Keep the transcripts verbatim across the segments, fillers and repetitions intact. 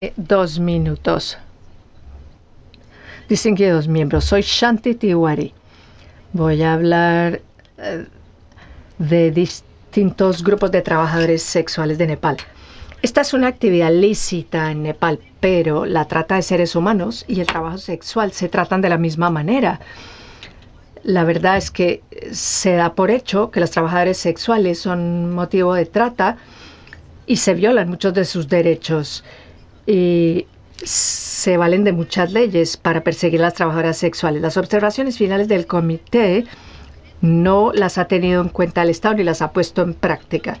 Dos minutos. Distinguidos miembros, soy Shanti Tiwari. Voy a hablar eh, de distintos grupos de trabajadores sexuales de Nepal. Esta es una actividad lícita en Nepal, pero la trata de seres humanos y el trabajo sexual se tratan de la misma manera. La verdad es que se da por hecho que los trabajadores sexuales son motivo de trata y se violan muchos de sus derechos. Y se valen de muchas leyes para perseguir a las trabajadoras sexuales. Las observaciones finales del comité no las ha tenido en cuenta el Estado ni las ha puesto en práctica.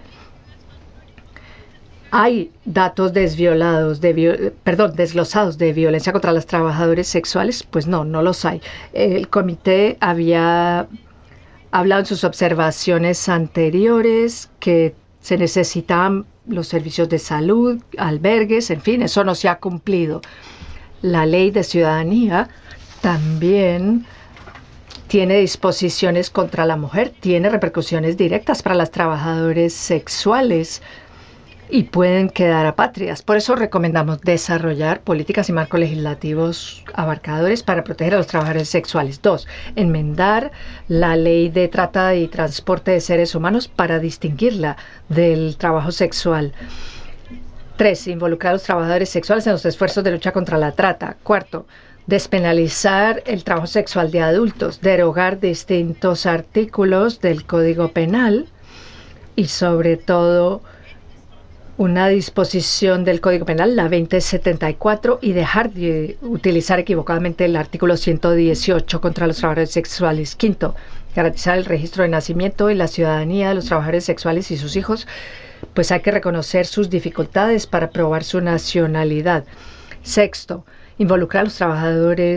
¿Hay datos desviolados de, perdón, desglosados de violencia contra los trabajadores sexuales? Pues no, no los hay. El comité había hablado en sus observaciones anteriores que se necesitaban los servicios de salud, albergues, en fin, eso no se ha cumplido. La ley de ciudadanía también tiene disposiciones contra la mujer, tiene repercusiones directas para los trabajadores sexuales y pueden quedar apátridas. Por eso recomendamos desarrollar políticas y marcos legislativos abarcadores para proteger a los trabajadores sexuales. Dos, enmendar la ley de trata y transporte de seres humanos para distinguirla del trabajo sexual. Tres, involucrar a los trabajadores sexuales en los esfuerzos de lucha contra la trata. Cuarto, despenalizar el trabajo sexual de adultos, derogar distintos artículos del Código Penal y sobre todo una disposición del Código Penal, la veinte setenta y cuatro, y dejar de utilizar equivocadamente el artículo ciento dieciocho contra los trabajadores sexuales. Quinto, garantizar el registro de nacimiento y la ciudadanía de los trabajadores sexuales y sus hijos, pues hay que reconocer sus dificultades para probar su nacionalidad. Sexto, involucrar a los trabajadores